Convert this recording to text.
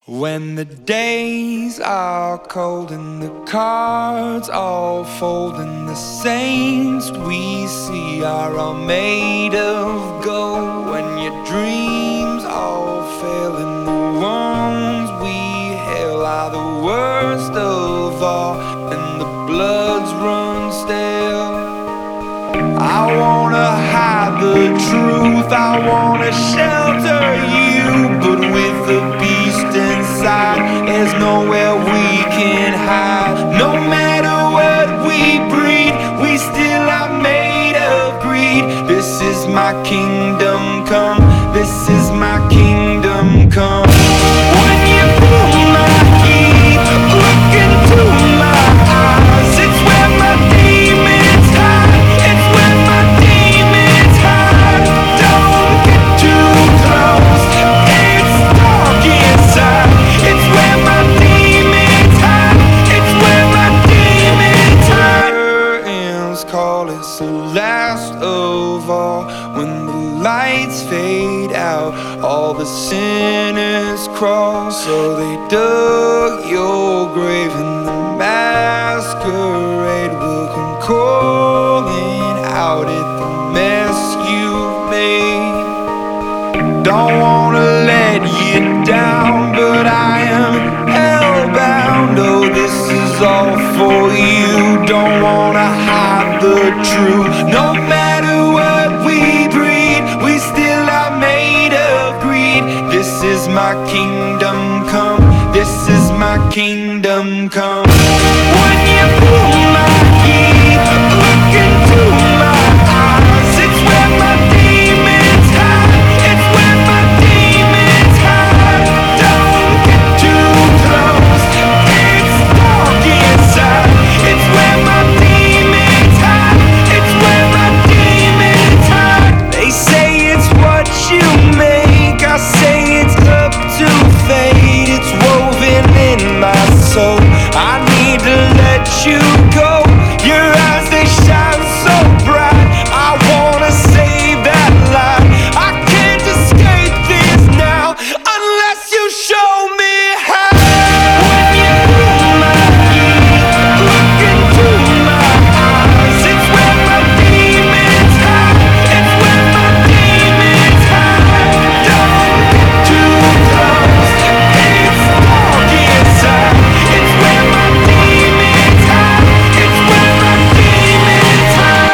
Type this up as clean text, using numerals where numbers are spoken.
When the days are cold and the cards all fold and the saints we see are all made of gold, when your dreams all fail and the ones we hail are the worst of all and the bloods run stale, I wanna hide the truth, I wanna shelter you, but with the beast inside, there's nowhere we can hide. No matter what we breed, we still are made of greed. This is my kingdom come, this is my kingdom come. When you pull my key, look into my eyes, it's where my demons hide, it's where my demons hide. Don't get too close, it's dark inside, it's where my demons hide, it's where my demons hide. Curtains call, it's the last of all. When the lights fade out, all the sinners crawl. So they dug your grave and the masquerade will come calling out at the mess you've made. Don't wanna let you down, but I am hellbound. Oh, this is all for you. Don't wanna hide the truth. No matter what we breed, we still are made of greed. This is my kingdom come, this is my kingdom come.